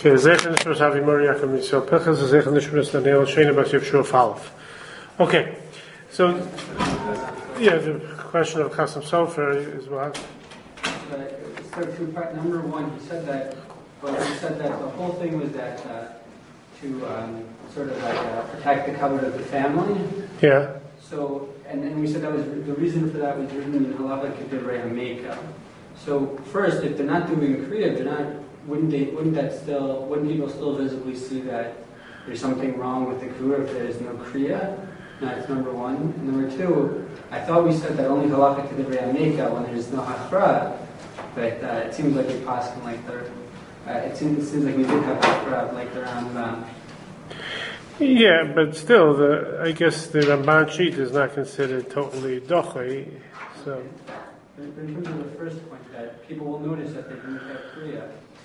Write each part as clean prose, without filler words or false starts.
Okay, Zechen Nishmas Avi Moriach and Mitzvah Pechas, Zechen Nishmas Daniel Shena Bas Yevshua Falv. Okay, so yeah, the question of Chasam Sofer is what? So two-part. Number one, he said that the whole thing was that to sort of like protect the covenant of the family. Yeah. So, and we said that was the reason for that was written in Halacha K'divrei Hameka. So first, if they're not doing Kriya, wouldn't people still visibly see that there's something wrong with the Kura if there's no Kriya? That's number one. And number two, I thought we said that only Halacha K'divrei Hameka when there's no Hachra, but it seems like you're passing like it seems like we did have Hachra like the Rambam. Yeah, but still, I guess the Ramban sheet is not considered totally dochai, so. But in terms of the first point, that people will notice that they didn't have Kriya.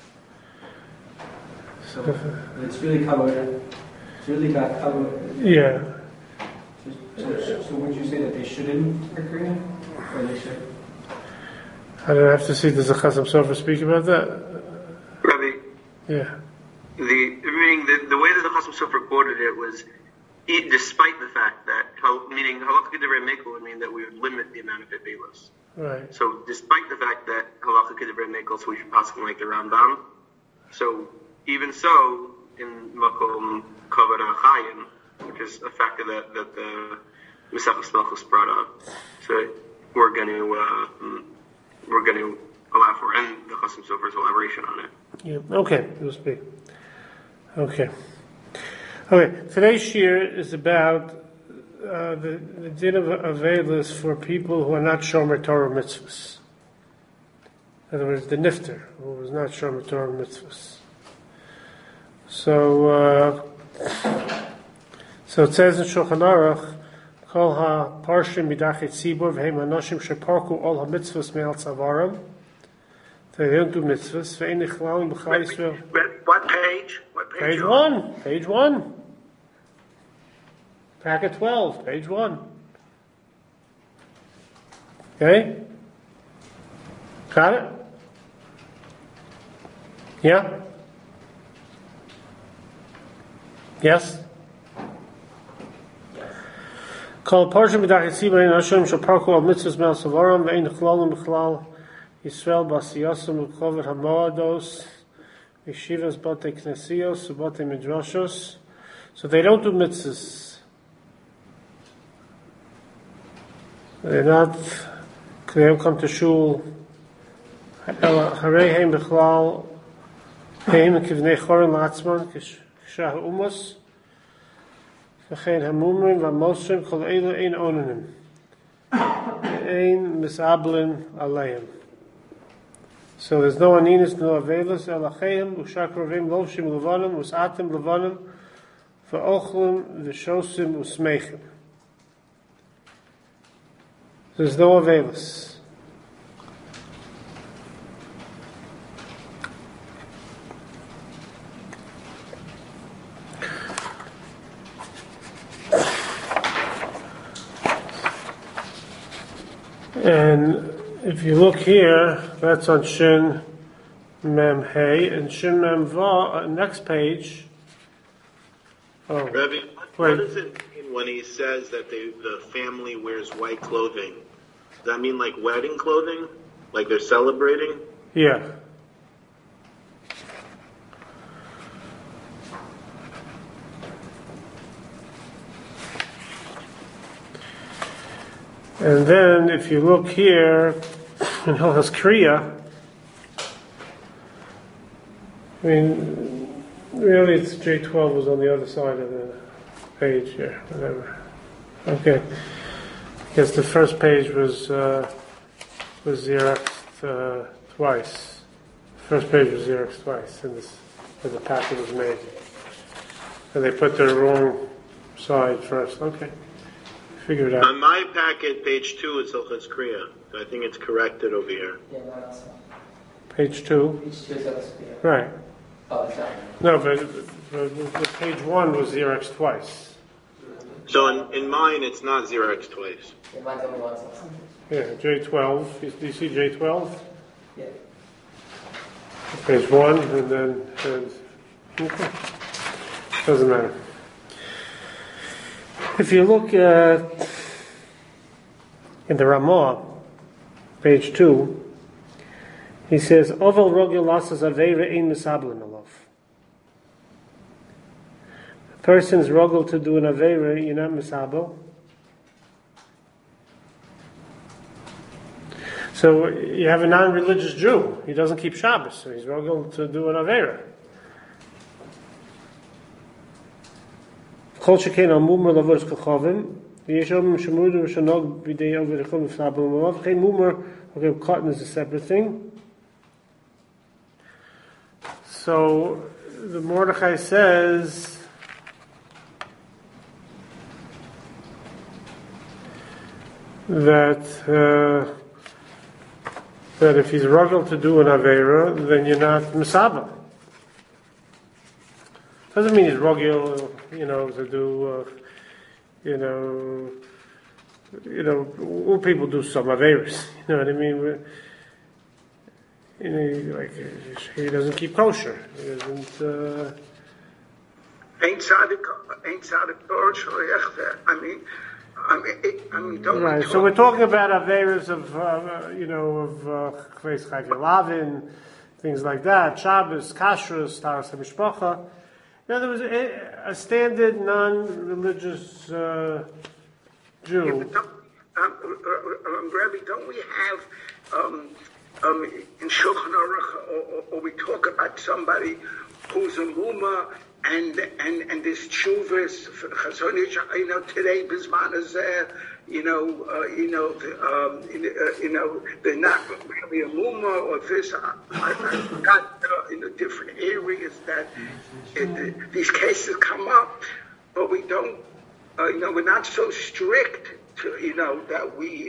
So it's really covered. It's really got covered. Yeah. So would you say that they shouldn't have Kriya, or they should? I don't have to see. Does the Chasam Sofer speak about that? Rabbi. Yeah. Meaning the way that the Chasam Sofer quoted it was, despite the fact that, meaning Halacha K'divrei Hameka would mean that we would limit the amount of Bebelos. Right. So despite the fact that Halacha K'divrei Hameka, so we should pass like the Rambam. So even so, in Makom Kavod HaChayim, which is a factor that the Mesachos Malchus brought up, so we're going to allow for, and the Chasam Sofer's elaboration on it. Yeah. Okay. We'll speak. Okay. Today's shir is about the din of Avelis for people who are not Shomer Torah mitzvahs. In other words, the nifter who was not Shomer Torah mitzvahs. So it says in Shulchan Aruch, Kol ha-parshim midachet tzibur v'hem hanoshim sheparku ol ha-mitzvahs me'al tzavaram. They don't do mitzvahs. Ve'en nichlalim b'chai Yisrael. What page? Page 1. Page 1. Packet 12. Page 1. Okay? Got it? Yeah? Yes? Kol parshim b'dachet tzibur v'hem hanoshim sheparku ol mitzvahs me'al tzavaram ve'en nichlalim b'chlal Yisrael basiyasam u'kovet hamoados yeshivas bate knesios u'bate midrashos. So they don't do mitzvahs. They don't come to shul. Hareihem b'chlal heim kivnei chorin la'atzman k'shah u'umos v'chein hamumrim v'amosrim kol eilu ein onanim ein misablin aleim. So there's no aninus, no avelis, elacheim, ushakrovim, lovshim, levanim, usatim, levanim, v'ochlim, v'shosim, usmeichim. There's no avelis. And if you look here, that's on Shin Mem Hey, and Shin Mem Va, next page. Oh, Rabbi, what does it mean when he says that the family wears white clothing? Does that mean like wedding clothing? Like they're celebrating? Yeah. And then, if you look here, in Hilchos Kriya, I mean, really it's J12 was on the other side of the page here, whatever. Okay. Because the first page was Xeroxed twice. The first page was Xeroxed twice, when the packet was made. And they put the wrong side first. Okay. Figure it out. On my packet, page 2 is Hilchos Kriya. So I think it's corrected over here. Yeah, that's Page 2? Page 2 is Hilchos Kriya. Right. Oh, it's not. No, but page 1 was Xerox twice. So in mine, it's not Xerox twice. Yeah, mine's only once. Yeah, J12. Do you see J12? Yeah. Page 1, and then Okay. Doesn't matter. If you look in the Ramah, page 2, he says, Oval rogel lasas aveira ein misablin alav. A person's rogel to do an aveira, you're not misabel. So you have a non-religious Jew. He doesn't keep Shabbos, so he's rogel to do an aveira. Kol shekein al mumar lavos kachavim. Yeshom shemudu v'shanog b'dei averichom v'sabel malav. Kein mumar, okay, cotton is a separate thing. So the Mordechai says that if he's rogel to do an avera, then you're not misabel. Doesn't mean he's rogel, to do, all people do some averas. You know what I mean? He doesn't keep kosher. He doesn't. Ain't tzaddik don't right. So we're talking about averas of kveis chaykelavin, things like that. Shabbos, kashrus, taras hamishpacha. In other words, a standard non-religious Jew. Rabbi, don't we have in Shulchan Aruch, or we talk about somebody who's a muma and this chuvas Chazon Ish, today Bisman is there, they're not really a muma or this. I've got in the different areas that these cases come up, but we don't, we're not so strict to, that we,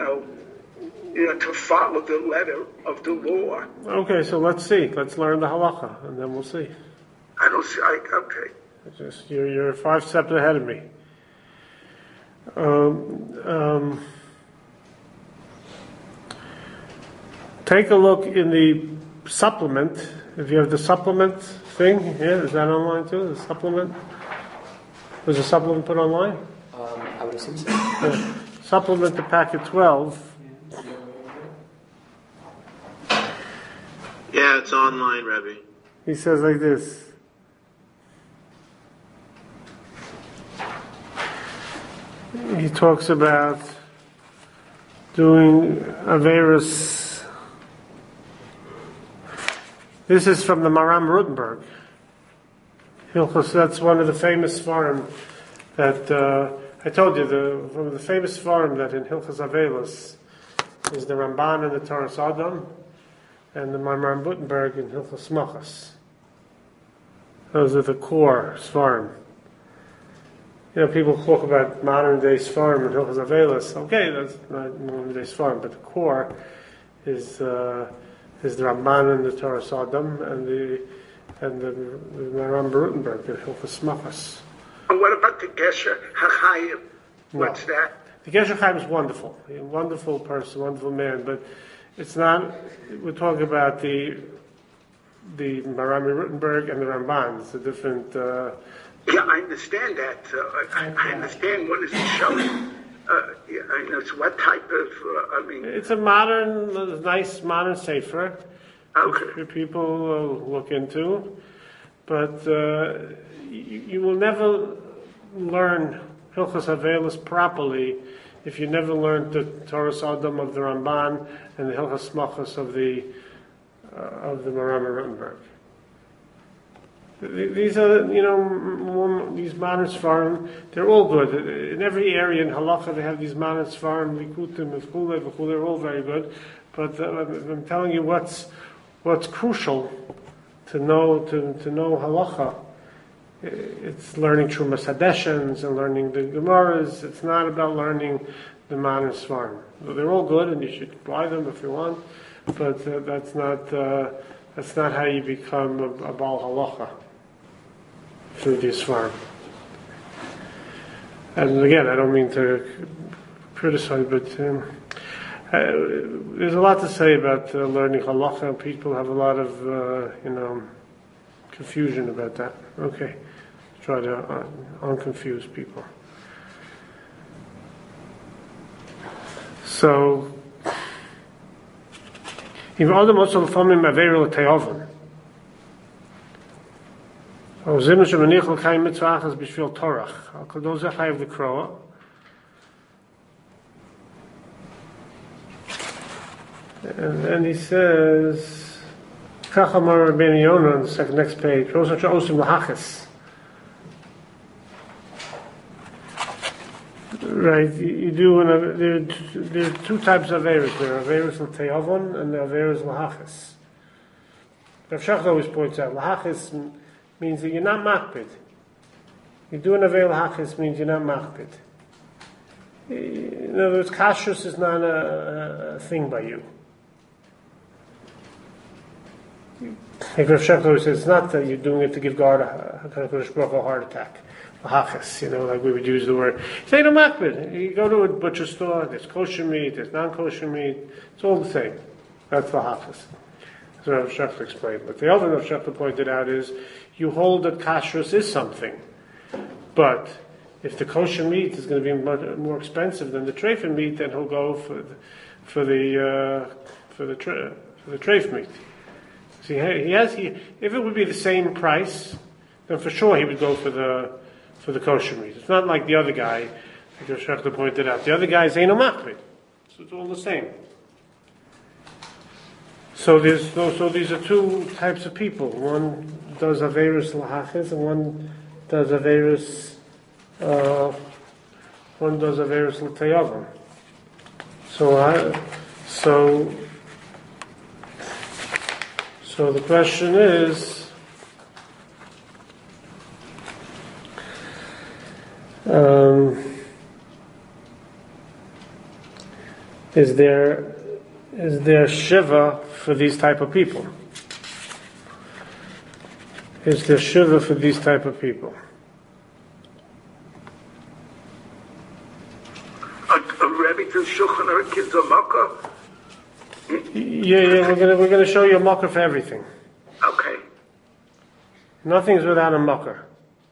to follow the letter of the law. Okay, so let's see. Let's learn the halacha, and then we'll see. I don't see. Okay. You're 5 steps ahead of me. Take a look in the supplement. If you have the supplement thing, is that online too? The supplement? Was the supplement put online? I would assume so. Yeah. Supplement to packet 12. Yeah, it's online, Rebbe. He says like this. He talks about doing Averis. This is from the Maram Rutenberg. Hilchos, that's one of the famous farm that I told you, one of the famous farm that in Hilchos Avelis is the Ramban and the Torah Sodom, and the Maram Rutenberg in Hilchos Smachas. Those are the core farm. People talk about modern day Sfarim and Hilchos Avelis. Okay, that's not modern day Sfarim, but the core is the Ramban and the Torah Sodom and the Maram Rutenberg in Hilchos Smachas. And what about the Gesher HaChayim? What's that? The Gesher Chaim is wonderful, a wonderful person, wonderful man, but it's not. We're talking about the Marami Rutenberg and the Ramban. It's a different. Yeah, I understand that. I understand what is it showing. It's what type of. It's a modern, nice modern sefer. Okay. For people look into, but you will never learn Hilchos Avelis properly if you never learn the Torah Sodom of the Ramban and the Hilchos Smachos of the Maram Rutenberg. These are, these modern Sfarim, they're all good. In every area in Halacha they have these modern Sfarim, Likutim, V'chule, they're all very good. But I'm telling you what's crucial to know Halacha. It's learning Trumas Hadeshens and learning the Gemaras. It's not about learning the modern Sfarim. They're all good and you should apply them if you want, but that's not how you become a Baal Halacha. Through this farm. And again, I don't mean to criticize, but there's a lot to say about learning halacha. People have a lot of, confusion about that. Okay. Try to unconfuse people. So, if other muscle famim averil teovan, or zimmer shemanichel kaim mitzvachas b'shvil torach, al kadol zechayv the kroa. And then he says, Kachamar Rabbeinu Yonah on the next page, Rosh Osim Lahachis. Right, you do, there are two types of Averis. There are Averis L'Te'avon and Averis Lahachis. Rav Shach always points out, Lahachis means that you're not makpid. You do an Aver Lahachis means you're not makpid. In other words, kashrus is not a thing by you. Like Rav Shach always says, it's not that you're doing it to give God a heart attack. Lahachas, like we would use the word. Say no makbid. You go to a butcher store, there's kosher meat, there's non-kosher meat, it's all the same. That's lahachas. That's what Rav Shach explained. But the other Rav Shach pointed out is, you hold that kashrus is something. But if the kosher meat is going to be much more expensive than the treif meat, then he'll go for the treif meat. See, if it would be the same price, then for sure he would go for the kosher meat. It's not like the other guy, like Rav Shach pointed out. The other guy is Eino Machmir. So it's all the same. So these are two types of people. One does Averis Lahachis and one does Averis L'Te'avon. So the question is, is there shiva for these type of people? Is there shiva for these type of people? A Rebbe to Shulchan Aruch gives a makkah. Yeah, we're gonna show you a makkah for everything. Okay. Nothing's without a makkah.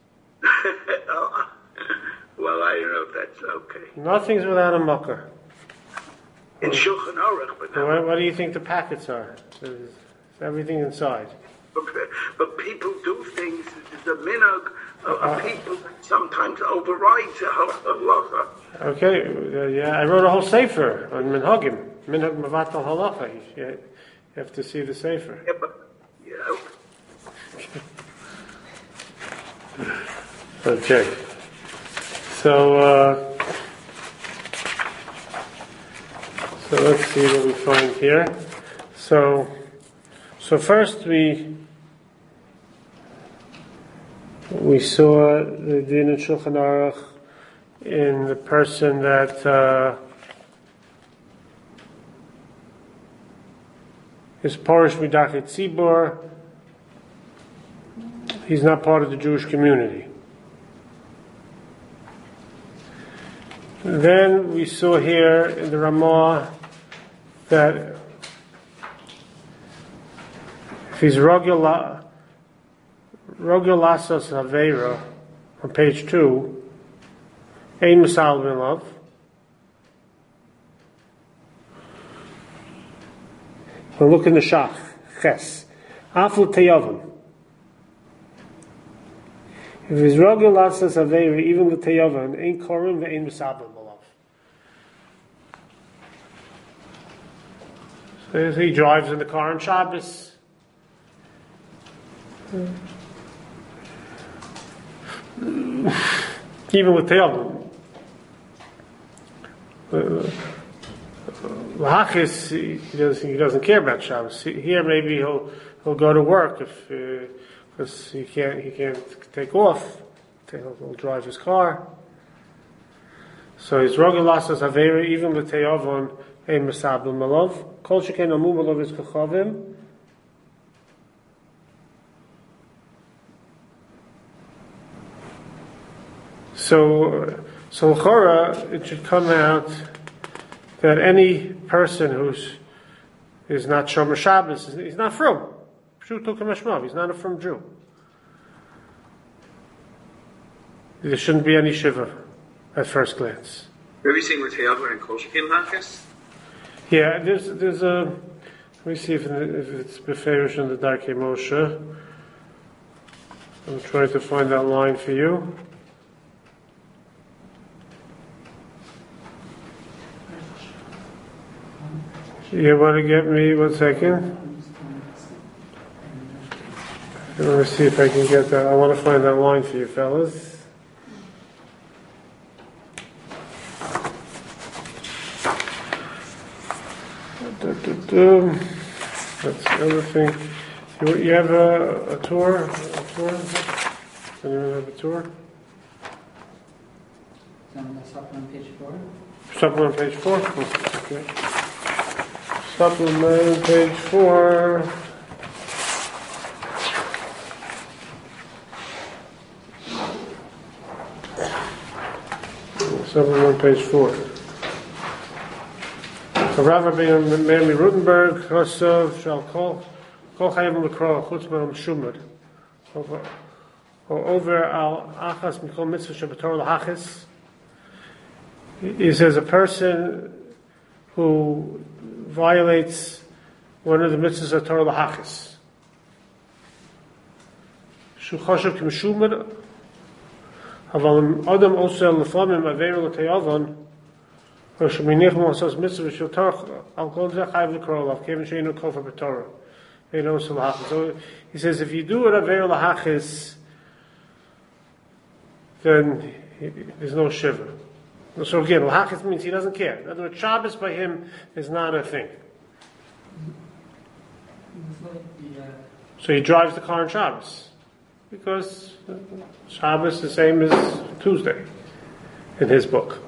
Well, I don't know if that's okay. Nothing's without a makkah. In Shulchan Aruch, but What do you think the packets are? There's everything inside. But people do things. The minhag of people sometimes overrides the halacha. Okay, yeah, I wrote a whole sefer on minhagim, minhag mevatel halacha. You have to see the sefer. Yeah, but Okay, so let's see what we find here. So first we saw the din in Shulchan Aruch in the person that is parish midachet tzibur. He's not part of the Jewish community. Then we saw here in the Ramah that if he's Rogel Lassos Havera on page 2, Ein Misal Milav. We'll look in the Shach, Ches. Aflu Teyavim. If he's Rogel Lassos Havera, even the Teyavim, Ein Korim ve'Ein Misal Milav. So he drives in the car on Shabbos. Even with Teyavim. Lahachis, he doesn't care about Shabbos. Here maybe he'll go to work because he can't take off. He'll drive his car. So he's Rogel Lassos Havera, even with Teyavim, Ein Misabel Malov. Kol Sheken Amu Malov is Kachavim. So Chora, it should come out that any person is not Shomer Shabbos, he's not from. Pshuto Kamashmav, he's not a from Jew. there shouldn't be any shiva at first glance. Are we saying L'Teyavon and Kol Shekin Lachis? Yeah, there's a. Let me see if it's beferish in the Darkei Moshe. I'm trying to find that line for you. You want to get me 1 second? Let me see if I can get that. I want to find that line for you, fellas. That's the other thing. You have a tour? Anyone have a tour? Supplement page 4. Supplement page 4? Okay. Supplement page 4. Supplement page 4. So Rav Ben Mary Rutenberg, Chosov, Shal Kol Chayim L'Kro, Chutz Me'am Shumad. Over Al Achas Mikol Mitzvah Shabbator L'Hachis. He says a person who violates one of the mitzvahs of Torah L'Hachis. Shuchoshav Kim Shumad. Aval Adam Osel L'Famim Aveir L'Teyavon. He says if you do an Aveir L'Hachis, then there's no shiva. So again, L'Hachis means he doesn't care. In other words, Shabbos by him is not a thing. So he drives the car on Shabbos. Because Shabbos is the same as Tuesday in his book.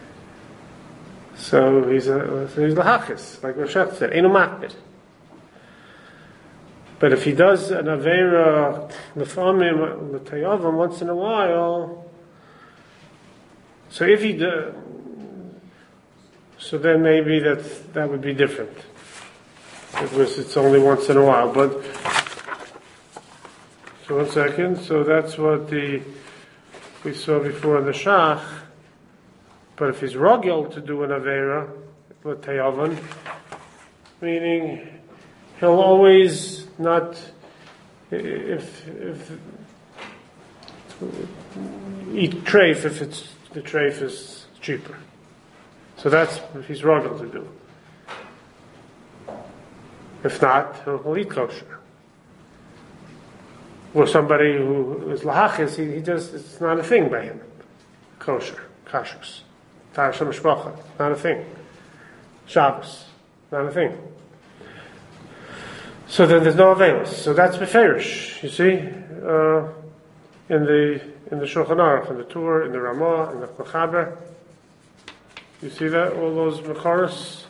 So he's L'Hachis, like Roshach said, Einu Makbid. But if he does an Aveira L'Famim L'Teyavon once in a while, so if he does, so then maybe that would be different. It's only once in a while. But so 1 second. So that's what we saw before in the Shach. But if he's rogel to do an Aveira L'Teyavon, meaning he'll always not, if eat treif if the treif is cheaper. So that's if he's rogel to do. If not, he'll eat kosher. Or somebody who is L'Hachis, he just, it's not a thing by him. Kosher, kashrus. Tarsham Mishpacha, not a thing. Shabbos, not a thing. So then there's no Avelis. So that's Beferish, you see, in the Shulchan Aruch, in the Tur, in the Ramah, in the Mechaber. You see that? All those Mechoros.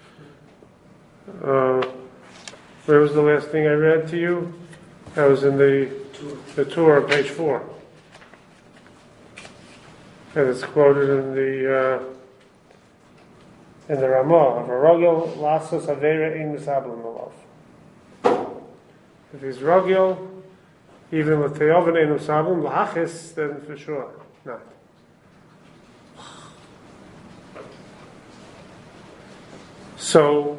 Where was the last thing I read to you? That was in the Tur, page 4. And it's quoted in the Ramah. V'rogel lasos aveira in misablim alav. If he's rogel, even with teovan in misablim l'hachis, then for sure not. So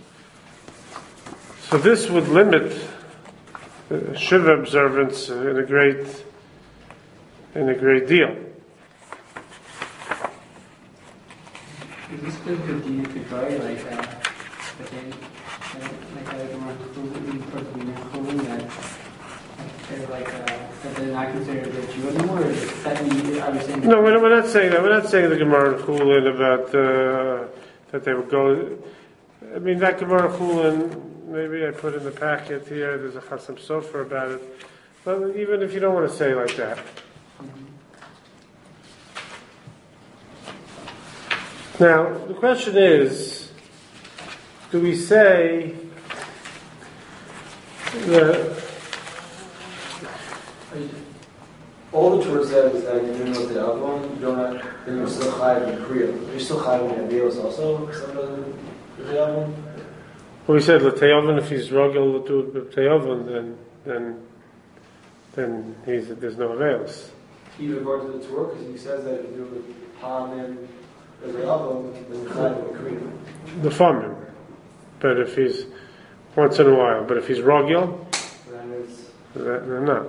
this would limit Shiva observance in a great deal. Is this good to do to try like again, like that they're not considered a Jew anymore? Or is that are we saying? No, we're not saying that. We're not saying the Gemara in Chulin about that they would go. I mean that Gemara Chulin, maybe I put in the packet here. There's a Chasam Sofer about it. But even if you don't want to say like that. Now, the question is, do we say that all the Torah said is that you're doing with the other one, you don't have, then you're still chayav in Kriya. You're still chayav in Averos also, some of the other one? Well, we said L'Teyavon, if he's rogel to L'Teyavon, then there's no Averos. even going to the tour? Because he says that if you do the palm and the album, then you're chayv in kriya. The famim. But if he's once in a while, but if he's rogil, then not.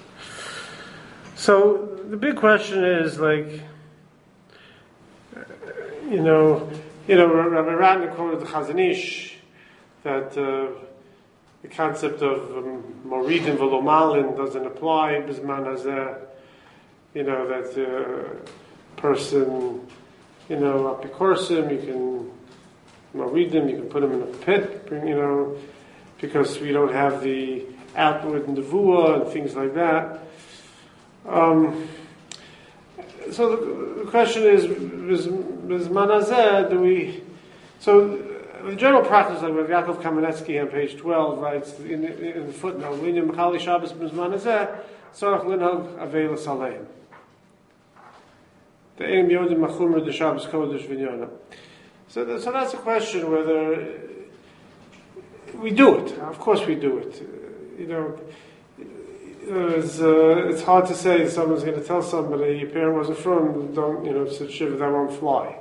So the big question is like, Rabbi Ratner quoted the Chazon Ish that the concept of Moridin v'lo malin doesn't apply bisman hazeh. That the person, apikorsim, you can Moridin, you can put him in a pit, because we don't have the outward nevuah and things like that. So the question is manazeh, do we? So the general practice, like what Yaakov Kamenetsky on page 12 writes in the footnote, "Linim Chali Shabbos manazeh, tzarach linhag avelos aleim." The Ein Yodim Machumer the Shabbos Kodesh V'Nyana. So that's a question whether we do it. Of course we do it. It's hard to say someone's going to tell somebody your parent wasn't from, don't, such shiva, that won't fly.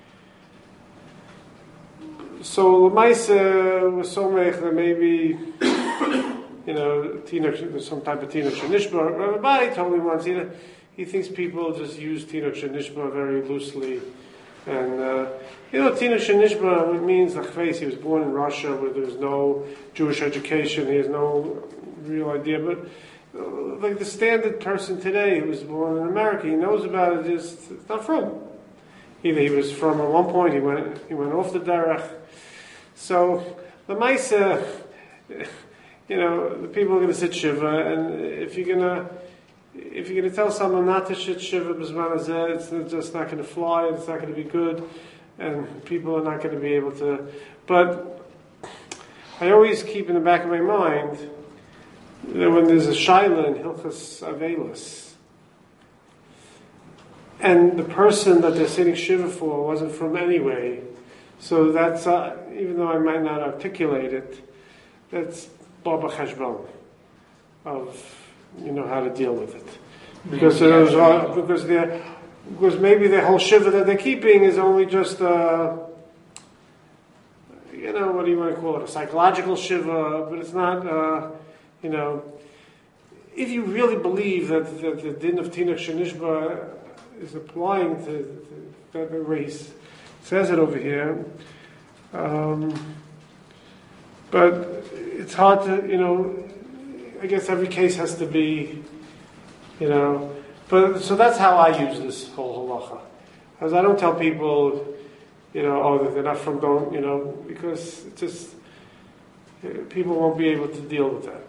So Lamaisa was so mech that maybe, there's some type of Tinuk Shanishba. Rabbi told me once, he thinks people just use Tinuk Shanishba very loosely. And, Tinuk Shanishba means, like face, he was born in Russia where there's no Jewish education, he has no real idea, but like the standard person today who was born in America, he knows about it, it's not from. Either he was from at one point, he went off the derech. So the Maisa, the people are going to sit shiva, and if you're going to tell someone not to sit shiva b'zman hazeh, it's just not going to fly, it's not going to be good, and people are not going to be able to. But I always keep in the back of my mind that when there's a shaila in Hilchas Avelis, and the person that they're sitting shiva for wasn't from anyway, so that's, even though I might not articulate it, that's baba cheshbon of, how to deal with it. Because maybe the whole shiva that they're keeping is only just, what do you want to call it, a psychological shiva, but it's not, if you really believe that the din of Tinuk Shanishba is applying to the race, says it over here, but it's hard to, I guess every case has to be, but so that's how I use this whole halacha. Because I don't tell people, that they're not from, because it's just, people won't be able to deal with that.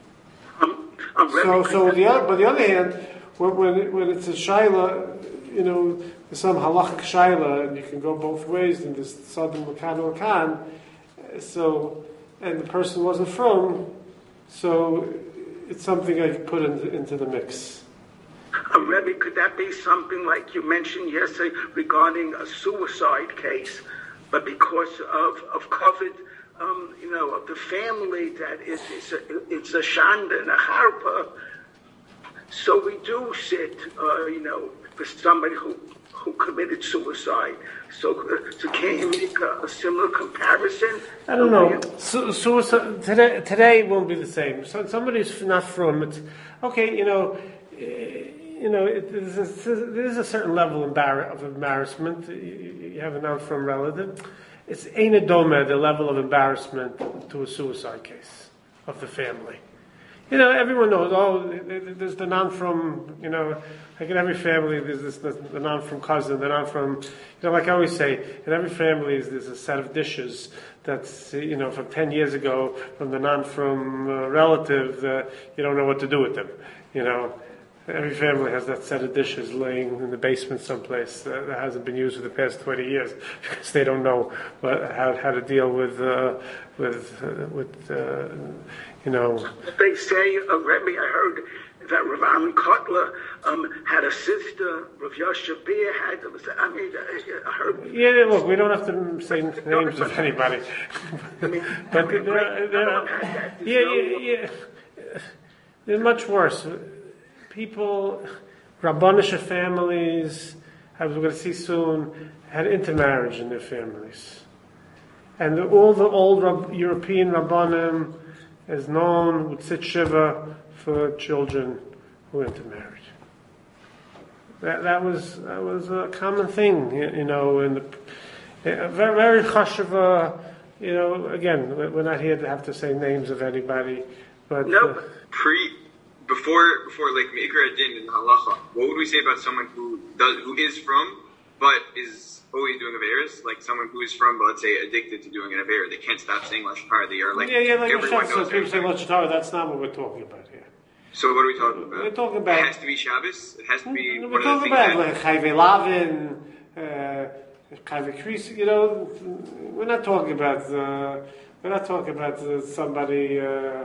So but the other hand, when it's a shaila, there's some halachic shaila, and you can go both ways, and there's Sadim Lakan Lakan, so, and the person wasn't from, so it's something I could put into the mix. Rebbe, could that be something like you mentioned yesterday regarding a suicide case, but because of COVID, of the family, that it's a shanda and a harpa, so we do sit, for somebody who committed suicide. So can you make a similar comparison? I don't know. Suicide today won't be the same. So somebody's not from it. Okay, there's a certain level of embarrassment. You have a non-from relative. It's ein adoma, the level of embarrassment to a suicide case of the family. Everyone knows, there's the non-from, like in every family, there's the non-from cousin, the non-from, like I always say, in every family there's a set of dishes that's, from 10 years ago, from the non-from relative, you don't know what to do with them, Every family has that set of dishes laying in the basement someplace that hasn't been used for the past 20 years because they don't know how to deal with. They say, Rebbe, I heard that Rav Aaron Kotler had a sister, Rav Yosha Beer had. I heard. Yeah, look, we don't have to say names of anybody, but they're much worse. People, Rabbanish families, as we're going to see soon, had intermarriage in their families. And all the old European Rabbanim is known with Sit Shiva for children who intermarried. That was a common thing, in the very, very chashuva. Again, we're not here to have to say names of anybody, but No. Before like Meikra Din and Halacha, what would we say about someone who is from but is always doing Averas? Like someone who is from, but let's say addicted to doing an Avera, they can't stop saying Lashon Hara. They are like everyone knows. People say Lashon Hara. That's not what we're talking about here. So what are we talking about? We're talking about. It has to be Shabbos. It has to be. We're one of talking the things about like Chayve Lavin, Chayve Kris. We're not talking about. We're not talking about somebody.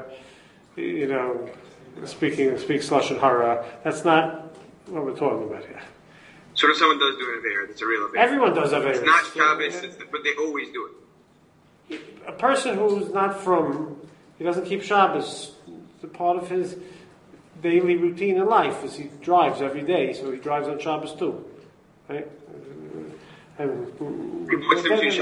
Speaks Lashon Hara. That's not what we're talking about here. So if someone does do an Avera, that's a real Avera. Everyone does Averas. It's not Shabbos, but they always do it. A person who's not he doesn't keep Shabbos. It's a part of his daily routine in life. Is he drives every day, so he drives on Shabbos too, right? We're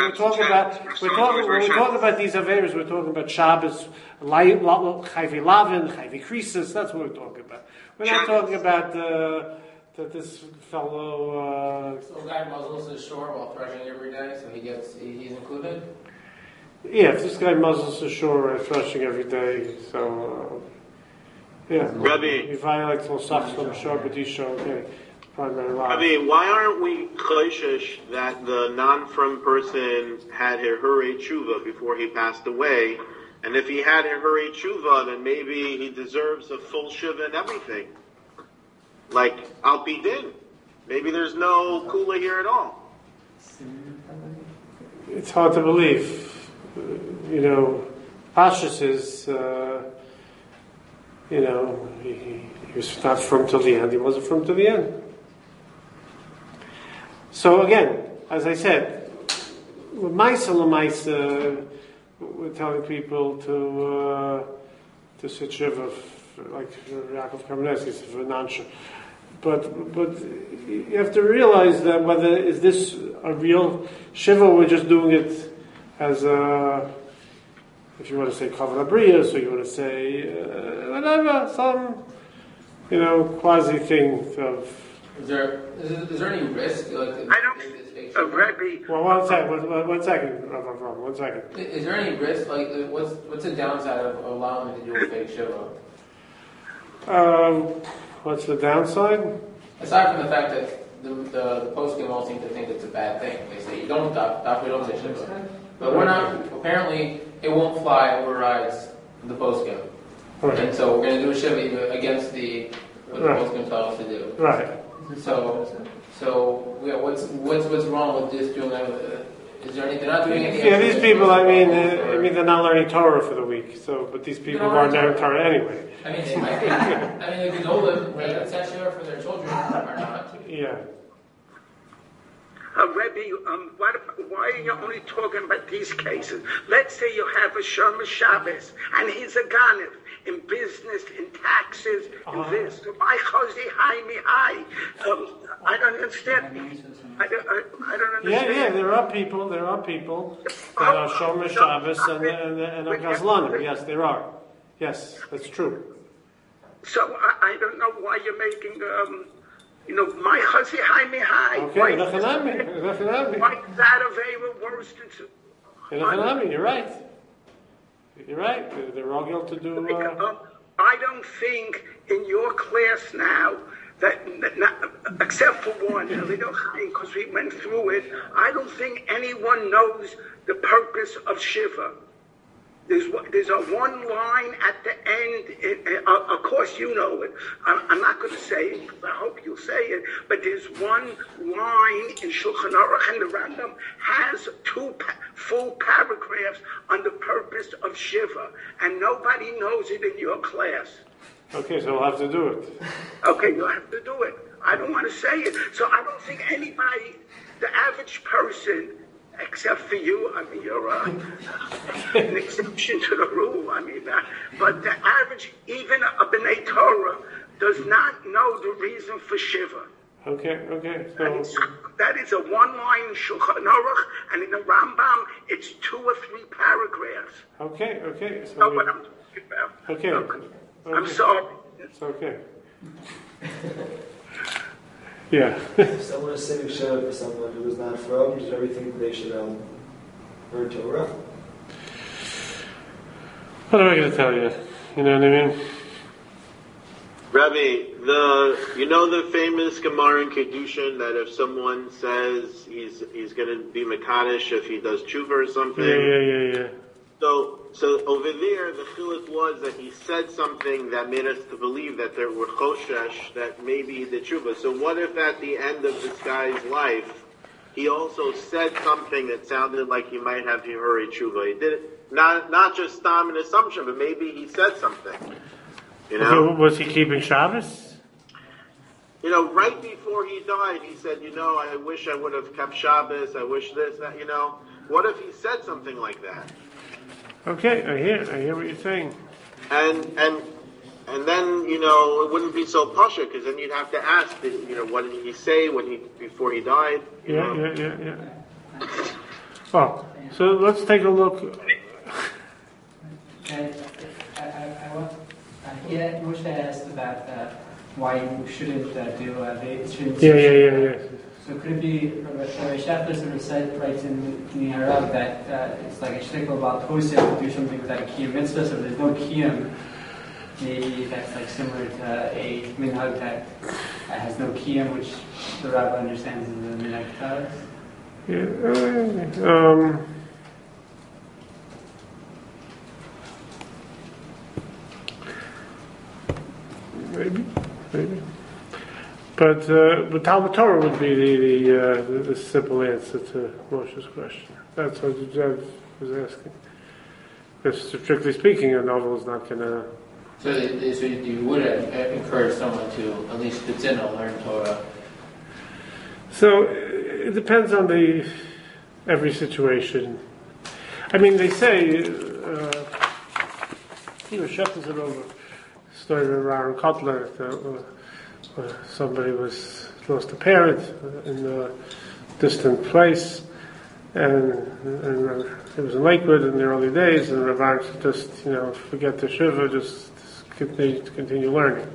talking about these Averas. We're talking about Shabbos, Chayve Lavin, Chayve Krisis. That's what we're talking about. We're not talking about that this fellow. So a guy muzzles his shore while threshing every day, so he's included. Yeah, if this guy muzzles the shore threshing every day, so Rabbi, he violates Mosach from shore, but he's shore. Okay. Rabbi, why aren't we choishish that the non-from person had her Hurei Tshuva before he passed away? And if he had her Hurei Tshuva, then maybe he deserves a full shiva and everything. Like, Al Pi Din. Maybe there's no Kula here at all. It's hard to believe. Pashas is, he was not from till the end. He wasn't from till the end. So again, as I said, with Maisa L'Maisa, we're telling people to sit Shiva, like Yaakov Kamenetsky said, for non-Shiva. But you have to realize that whether is this a real Shiva or we're just doing it as a, if you want to say Kavod Abriya, so you want to say whatever, some quasi thing of. Is there any risk? I don't. Rabbi. Well, one second. Is there any risk? What's the downside of allowing him to do a fake Shiva? What's the downside? Aside from the fact that the post-game all seem to think it's a bad thing. They say you don't we don't say Shiva. But we're not. Apparently, it won't fly. Overrides the post-game. Right. And so we're going to do a Shiva against what the post-game tells us to do. Right. So what's wrong with this doing that? Is there anything? They're not doing anything. Yeah, these people. They're not learning Torah for the week. So, but these people aren't learning Torah anyway. The Gedolim, they set Shiva for their children, are not. Yeah. Rebbe, why are you only talking about these cases? Let's say you have a Shomer Shabbos, and he's a Ganef in business, in taxes, in this. My Chazi Hai Mi Hai. I don't understand. I don't understand. Yeah. There are people that are Shomer Shabbos and are Gazlanim. Yes, there are. Yes, that's true. So I don't know why you're making. My Chazi Hai Mi Hai. Okay, why is that a worse than? You're right. You're right. They're all going to do. I don't think in your class now that except for one, because we went through it, I don't think anyone knows the purpose of Shiva. There's a one line at the end. Of course, you know it. I'm not going to say it. I hope you'll say it. But there's one line in Shulchan Aruch, and the Rambam has two full paragraphs on the purpose of Shiva, and nobody knows it in your class. Okay, so we'll have to do it. Okay, you'll have to do it. I don't want to say it. So I don't think anybody, the average person, except for you, you're an exception to the rule. But the average, even a B'nai Torah, does not know the reason for Shiva. Okay. And that is a one-line Shulchan Aruch, and in the Rambam, it's 2 or 3 paragraphs. Okay. So That's what I'm talking about. Okay. I'm sorry. It's okay. Yeah. If someone is saving Shiva for someone who is not from, does everything they should learn Torah? What am I going to tell you? You know what I mean? Rabbi, the famous Gemara in Kedushin that if someone says he's going to be Mekadosh if he does tshuva or something. Yeah. So over there, the chiluk was that he said something that made us to believe that there were choshesh, that maybe he did tshuva. So what if at the end of this guy's life, he also said something that sounded like he might have Hihuri tshuva? He did it, not just an assumption, but maybe he said something. You know? Okay, was he keeping Shabbos? Right before he died, he said, I wish I would have kept Shabbos, I wish this, that, What if he said something like that? Okay, I hear what you're saying. And then, it wouldn't be so pasha, because then you'd have to ask, what did he say before he died? Yeah. Oh, so let's take a look. Moshe asked about why you shouldn't do Yeah. So could it be, Rabbi Shafter sort of writes in the Harav that it's like a shtickle about Tosef to do something without a Kiyum mitzvah, so if there's no Kiyum, maybe that's like similar to a minhag that has no Kiyum, which the Rabbi understands as a minhag taras? Maybe. But Talmud Torah would be the simple answer to Moshe's question. That's what Jeff was asking. Because strictly speaking, a novel is not going to... So you would encourage someone to, at least learn Torah? So it depends on every situation. I mean, they say, Shepherds are over. Story of Aaron Kotler, somebody lost a parent in a distant place, and it was in Lakewood in the early days, and Rav Aaron said, just forget the shiva, just continue learning.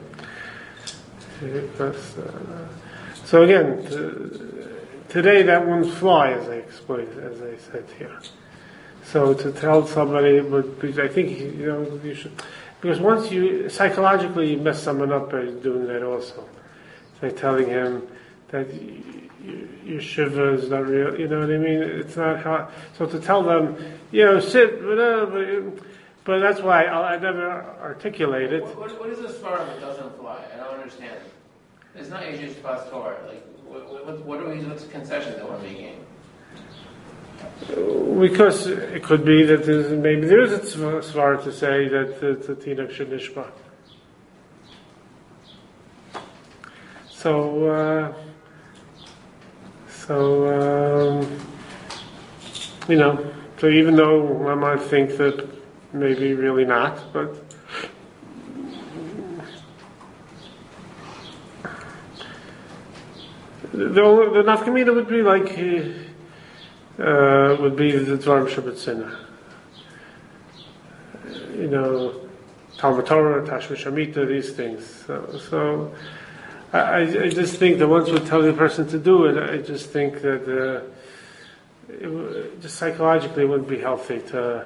So again, today that wouldn't fly, as I explained, as I said here. So to tell somebody would be, I think you should. Because once you psychologically mess someone up by doing that also. It's like telling him that your shiva is not real, you know what I mean? It's not how, so to tell them, sit, but that's why I never articulate it. What is this farm that doesn't fly? I don't understand. It's not Asia's Pas Torah. Like, what's the concession that we're making? Because it could be that there is a svara to say that the tinuk should nishba. So even though I might think that maybe really not, but the nafkamina would be like would be the Dvarim Shabbat Talmud Torah, Tashma Shamita, these things. So I just think that once we tell the person to do it, I just think that just psychologically it wouldn't be healthy to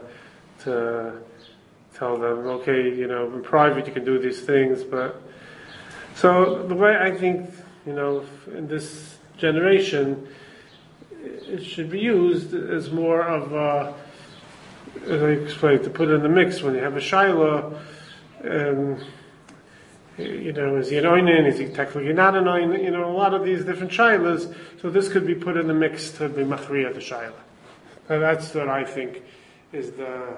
tell them, okay, in private you can do these things, but so the way I think, in this generation, it should be used as more of as I explained, to put in the mix when you have a shaila, is he an oinen, is he technically not an oinen, a lot of these different shailas, so this could be put in the mix to be machriya the shaila. And that's what I think is the...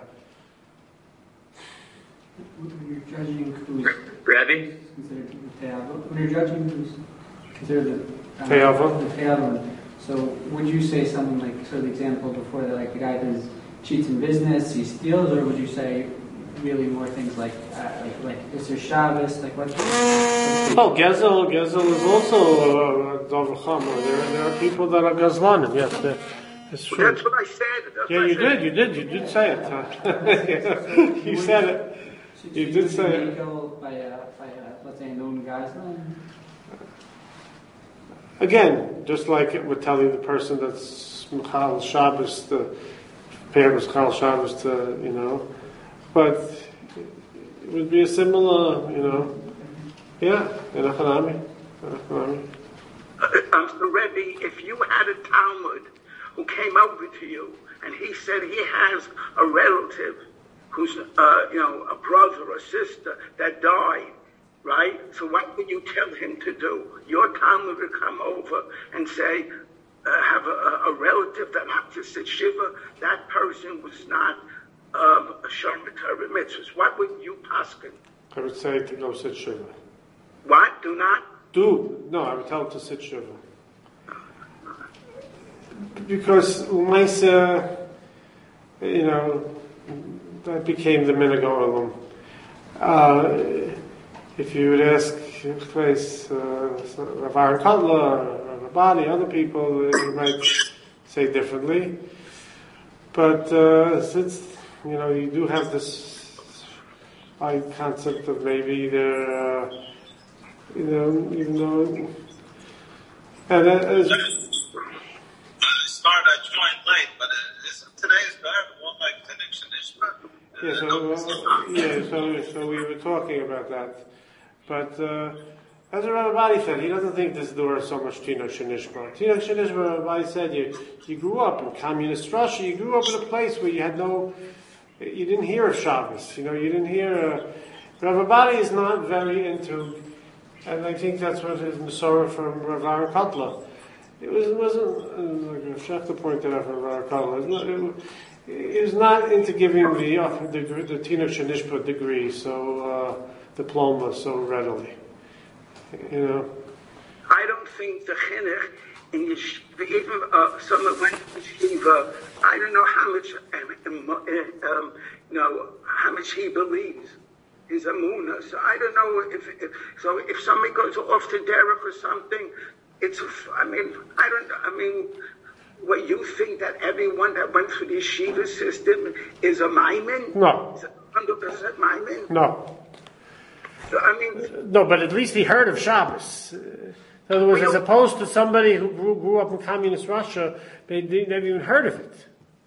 When you're judging who's Rabbi? considered the te'ava, when you're judging who's considered the te'ava, so would you say something like, the example before that, like the guy does cheats in business, he steals, or would you say really more things like is there Shabbos, like what? Oh, Gezel is also Dover Chama. There are people that are Gazlanim. Yes, it's true. That's what I said. Yeah, you did say it. You said it. You did say it. By let's say a known Gazlan. Again, just like it would telling the person that's Michal Shabbos, the pair was Michal Shabbos to, but it would be a similar, yeah, in Achanami. Rebbe, if you had a Talmud who came over to you and he said he has a relative who's, a brother or sister that died, right? So what would you tell him to do? Your Talmud would come over and say, have a relative that had to sit Shiva. That person was not a Shomer Torah mitzvahs. What would you paskin? I would say to go sit Shiva. What? Do not? No, I would tell him to sit Shiva. Because Umaisa, that became the minhag olam. If you would ask, Rav Aaron Kotler, Rav Abadi, other people, you might say differently. But since you do have this concept of maybe they're, even though, and as I joined late, but today's better. One like so we were talking about that. But as the Rabbi said, he doesn't think this door is so much Tinoch Shenishma. Tinoch Shenishma, Rabbi said, you grew up in communist Russia, you grew up in a place where you didn't hear of Shabbos, you didn't hear, Rabbi Badi is not very into, and I think that's what his Masorah from Rav Aaron Kotler. It wasn't like Shechta pointed out from Rav Aaron Kotler. He was not into giving the Tinoch Shenishma degree, diploma so readily. I don't think the chinuch in yeshiva, even someone went to yeshiva, I don't know how much he believes. His amuna. So I don't know if somebody goes off to derech or something, what you think that everyone that went through the yeshiva system is a maimin? No. Is it 100% maimin? No. So, no, but at least he heard of Shabbos. In other words, as opposed to somebody who grew up in communist Russia, they never even heard of it.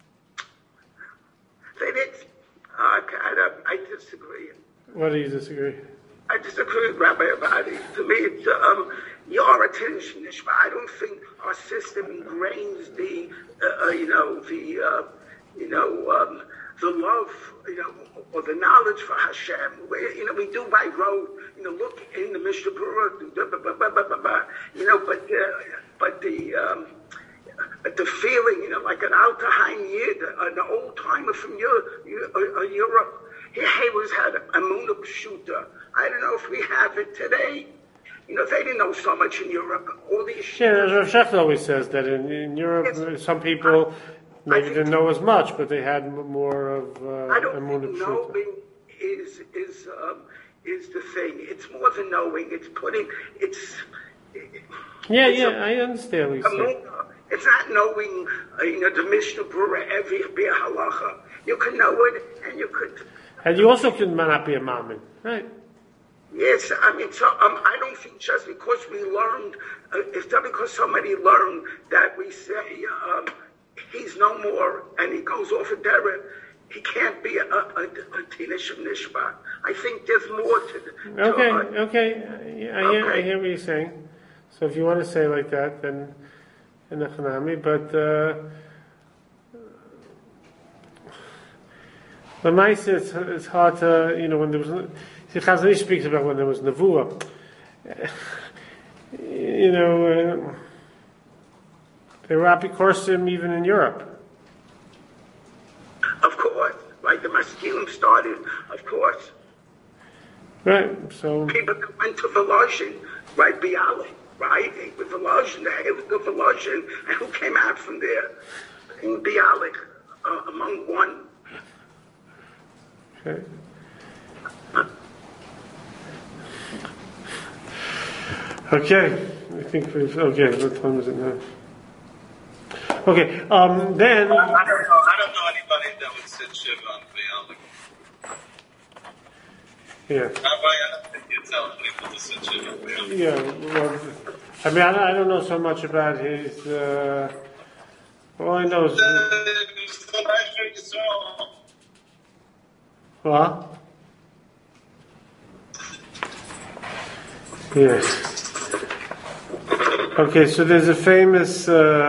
They did. I disagree. What do you disagree? I disagree with Rabbi Abadi. To me, it's your attention. I don't think our system ingrains the love, or the knowledge for Hashem. We do by road, look in the Mishnah Berurah, but the feeling, like an Altaheim Yid, an old timer from Europe, he always had a Emunah Pshuta. I don't know if we have it today. They didn't know so much in Europe. All these Rav Shechter always says that in Europe, some people maybe didn't know as much, but they had more of Emunah Pshuta. Knowing is the thing. It's more than knowing. It's putting. I understand what you're saying. It's not knowing, the Mishnah Berurah every halacha. You can know it, and you could. And you also can not be a mammon, right? Yes, I don't think just because we learned, it's not because somebody learned that we say he's no more, and he goes off a derech. He can't be a Tinoch Nishma. I think there's more to Okay. I hear what you're saying. So if you want to say like that, then in the Chanami, but it's hard to, when there was, Chazon Ish speaks about when there was Nevuah. There were apikorsim even in Europe. Of course, like the Maskilim started, of course. Right, so people that went to Volozhin, right, Bialik, right? With Volozhin, the Heilig of Volozhin, and who came out from there? In Bialik, among one. Okay. Okay, I think we've. Okay, what time is it now? Okay, then. I don't know anybody that would sit Shiva on the Yeah. I don't think you tell people to sit Shiva on the Yeah, well, I mean, I don't know so much about his. All I know is. What? Yes. Okay, so there's a famous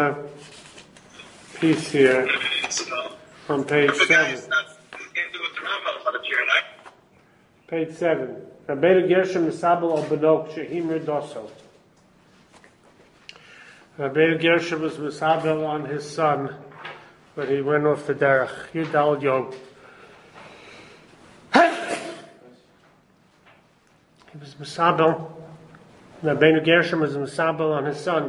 piece here on page 7. Page 7. Rabbeinu Gershom Misabel al Benok Shehimir Doso. Rabbeinu Gershom was Misabel on his son when he went off the derech. Yudal Yom. He was Misabel. Rabbeinu Gershom was Misabel on his son.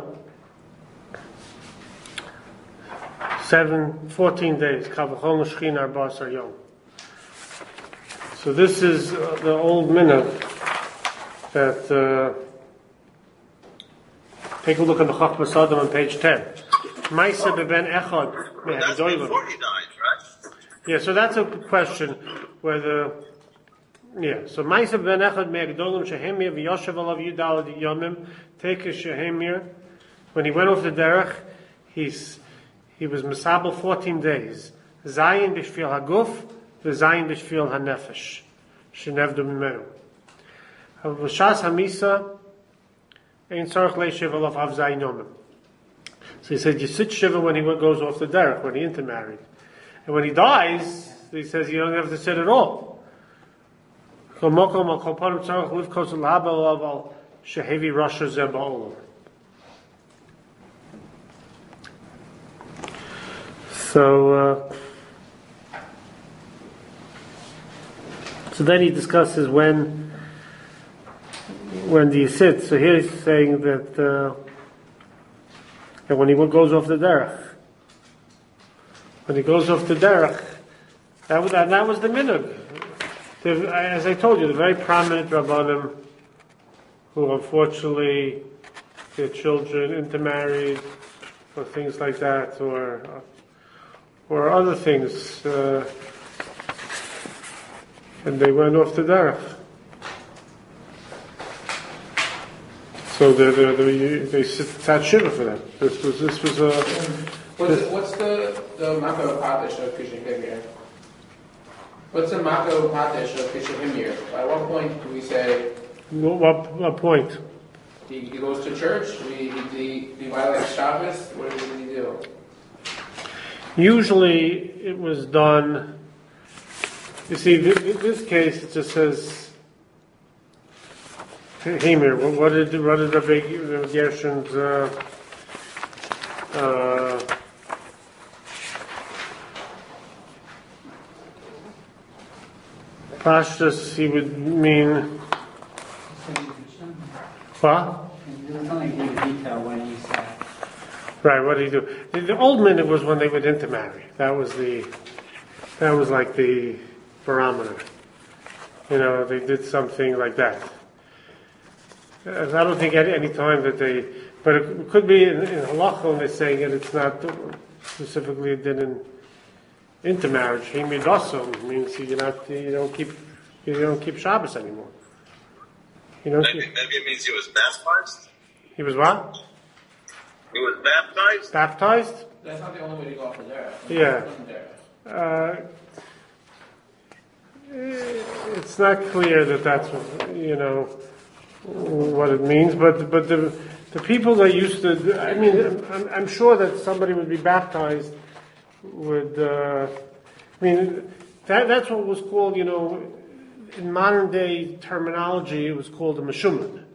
14 days. Kavachol Shechin Arbasar Yom. So this is the old minhag that. Take a look at the Chachmas Adam on page 10. Maisa beben echad. That's before he died, right? Yeah, so that's a question whether. Yeah, so Maisa beben echad me'agdolim shehemir v'yoshev alav yudal yomim. Take a shehemir. When he went off the derech, he was misabel 14 days. Zayin b'shfil haguf, v'zayin b'shfil hanefesh. Shenevdu mimenu. V'shas hamisa. So he said, you sit shiva when he goes off the derech, when he intermarried. And when he dies, he says you don't have to sit at all. So then he discusses when do you sit? So here he's saying that when he goes off the derech. When he goes off the derech, that was the minhag. As I told you, the very prominent Rabbanim who unfortunately their children intermarried or things like that, or other things, and they went off the derech. So they sat shiva for them. This was a. What's the Mako Padish of Kishahimir? What's the Mako Padish of Kishahimir? At what point do we say? What point? He goes to church. He violates Shabbos. What did he do? Usually, it was done. You see, this case it just says. Himir, what did Rabbi Gershon's Pashtus, he would mean what? There's nothing in detail when he said. Right, what did he do? The old minhag was when they would intermarry. That was like the barometer. You know, they did something like that. I don't think at any time that they, but it could be in halacha when they're saying it. It's not specifically did in intermarriage. Himidaso means you don't keep Shabbos anymore. Maybe it means he was baptized. He was what? He was baptized. Baptized? That's not the only way to go off the derech. Yeah. It's not clear that that's what it means, but the people that used to, I mean, I'm sure that somebody would be baptized with, that's what was called, in modern day terminology, it was called a meshumad.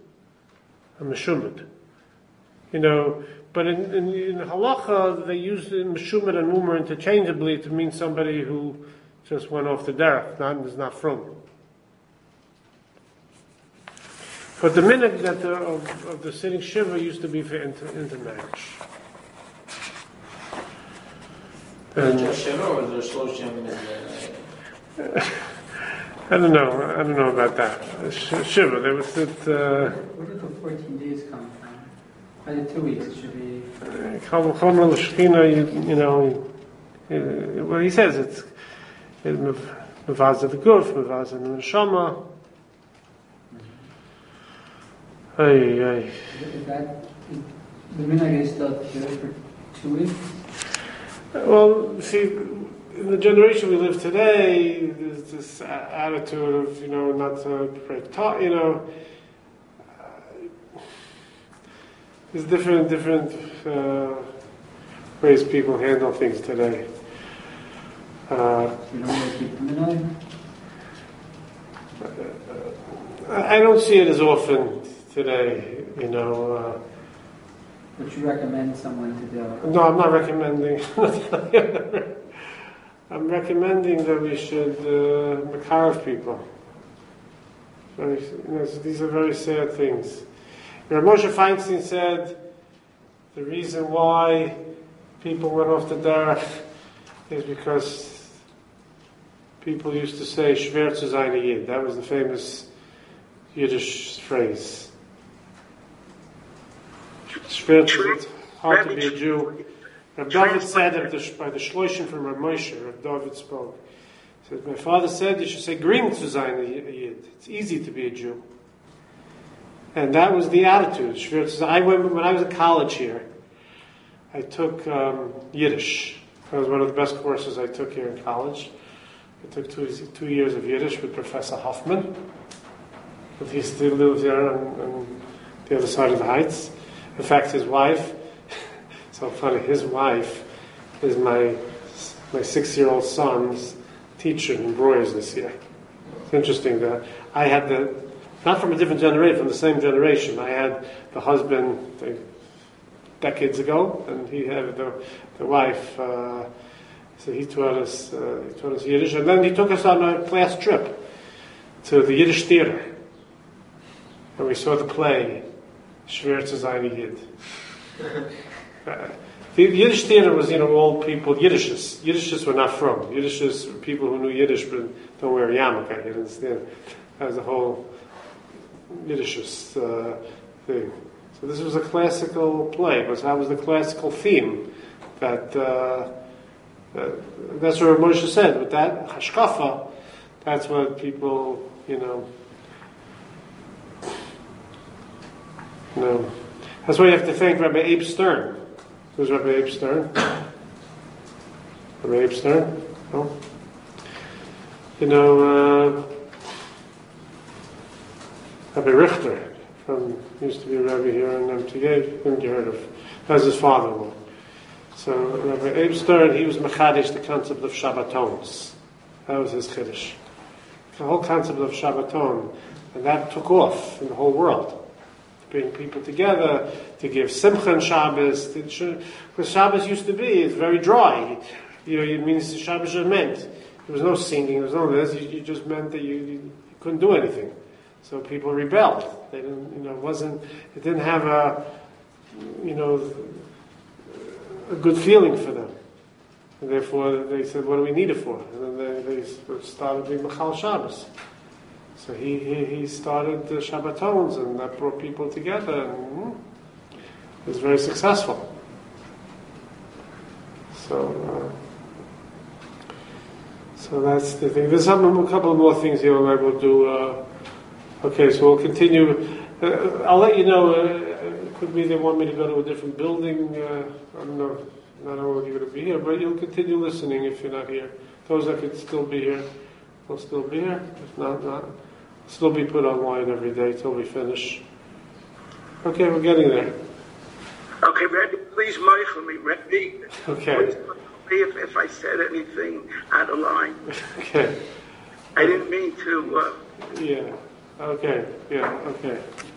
But in halacha, they used meshumad and mumar interchangeably to mean somebody who just went off the derech, is not from. But the minhag that of the sitting shiva used to be for intermarriage. Just shiva, or is there shloshim? I don't know about that. Shiva, they would sit. Where did the 14 days come I did 2 weeks. It should be. Chomer l'shechina, well, he says it's mevaz the guf, mevaz the neshama. Is that the minhag is still good for 2 weeks? Well, see, in the generation we live today, there's this attitude of not to break talk. There's different ways people handle things today. You don't really keep the minhag? I don't see it as often today, Would you recommend someone to do? No, I'm not recommending. I'm recommending that we should makarov people. These are very sad things. Moshe Feinstein said the reason why people went off the derech is because people used to say "Schwer zu sein a Yid." That was the famous Yiddish phrase. Schwer zu, it's hard to be a Jew. Rav David said by the shloshim from Rav Moshe, Rav David spoke. He said, my father said you should say "Gring zu sein a Yid." It's easy to be a Jew. And that was the attitude. When I was in college here, I took Yiddish. That was one of the best courses I took here in college. I took 2 years of Yiddish with Professor Hoffman. But he still lives there on the other side of the Heights. In fact, his wife, so funny, his wife is my 6-year-old son's teacher in Breuers this year. It's interesting that I had not from a different generation, from the same generation. I had the husband decades ago, and he had the wife. So he taught us Yiddish, and then he took us on a class trip to the Yiddish theater, and we saw the play Schwer zu sein a Yid. The Yiddish theater was, all people Yiddishes. Yiddishes were not from. Yiddishes were people who knew Yiddish but don't wear a yarmulke. You understand? That was the whole Yiddishes thing. So this was a classical play, because that was the classical theme. That's what Moshe said. With that hashkafa, that's what people, That's why you have to thank Rabbi Abe Stern. Who's Rabbi Abe Stern? Rabbi Abe Stern? No? Rabbi Richter used to be a rabbi here in MTA. Didn't you heard of? That was his father-in-law. So Rabbi Abe Stern, he was mechadish the concept of Shabbatons. That was his chiddush. The whole concept of Shabbaton, and that took off in the whole world. To bring people together, to give Simcha and Shabbos. Because Shabbos used to be, it's very dry. It means Shabbos just meant. There was no singing, there was no this. You just meant that you couldn't do anything. So people rebelled. They didn't, it didn't have a good feeling for them. And therefore they said, what do we need it for? And then they started doing Machal Shabbos. So he started the Shabbatons, and that brought people together, and it was very successful. So that's the thing. There's a couple more things here I will do. Okay, so we'll continue. I'll let you know. It could be they want me to go to a different building. I don't know. Not all of you are going to be here, but you'll continue listening if you're not here. Those that could still be here will still be here. If not. Still be put online every day till we finish. Okay, we're getting there. Okay, Rebbe, please Michael me, Rebbe. Okay. Please, if I said anything out of line. Okay. I didn't mean to. Yeah. Okay. Yeah. Okay.